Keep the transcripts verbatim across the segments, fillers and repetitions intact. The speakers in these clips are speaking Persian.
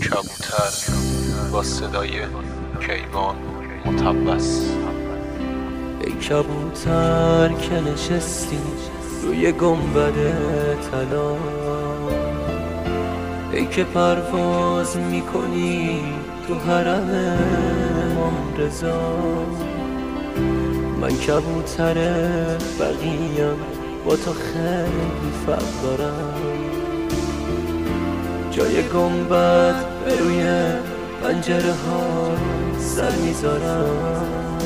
کبوتر با صدای کیوان متبس. ای کبوتر که نشستی روی گنبد طلا، ای که پرواز میکنی تو حرم امام رضا. من کبوتر بقیم با تو خیلی فرق دارم، جای گنبد به روی پنجره ها سر میذارم.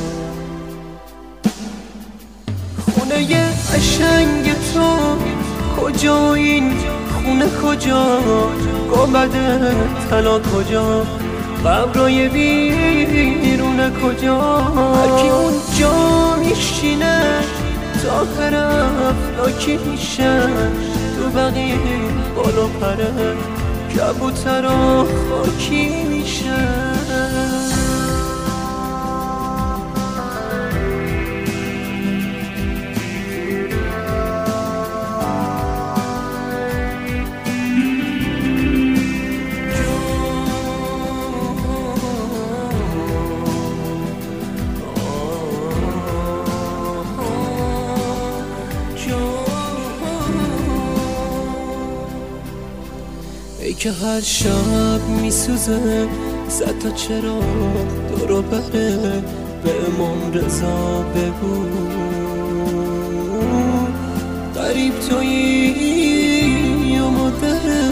خونه قشنگ تو کجا، این خونه کجا، گنبد طلا کجا، قبرای بیرون کجا. هرکی اونجا میشینه تا آخر افلاکی میشه، تو بقیه بالا پره کبوترها خاکی میشه. ای که هر شب میسوزه صد تا چراغ دور و بره، به امام رضا بگو غریب تویی یا مادره.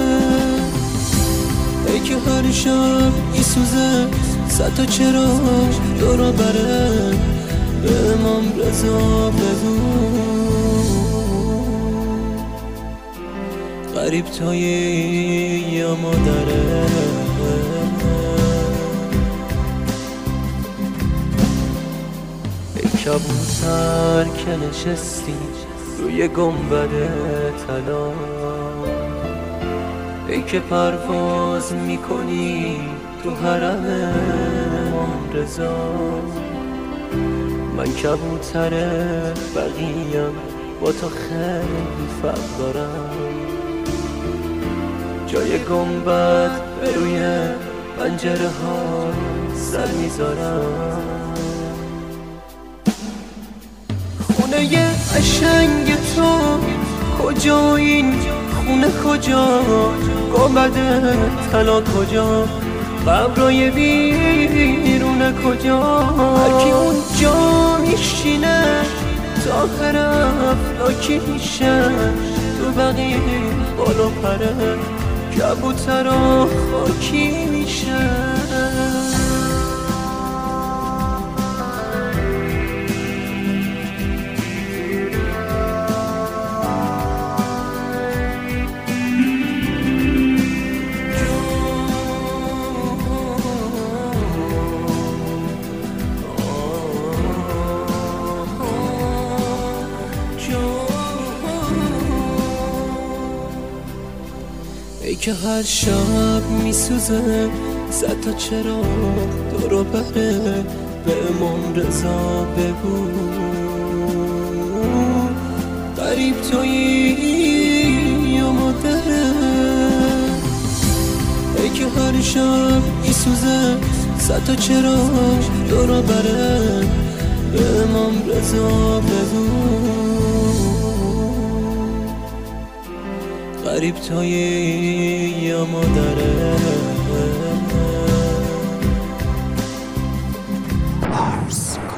ای که هر شب میسوزه صد تا چراغ دور و بره، به امام رضا بگو غریب تویی یا مادره. ای کبوتر که نشستی روی گنبد طلا، ای که پرواز میکنی تو حرم امام رضا. من کبوتر بقیم با تو خیلی فرق دارم، جای گنبد به روی پنجره ها سر میذارم. خونه قشنگ تو کجا، این خونه کجا، گنبد طلا کجا، قبرای بیرون کجا. هرکی اونجا میشینه تا آخر افلاکی میشه، تو بقیه بالا پره کبوترها خاکی میشه. ای که هر شب میسوزه صد تا چراغ دور و بره، به امام رضا بگو غریب تویی یا مادره. ای که هر شب میسوزه صد تا چراغ دور و بره، به امام رضا بگو غریب تویی یا مادره.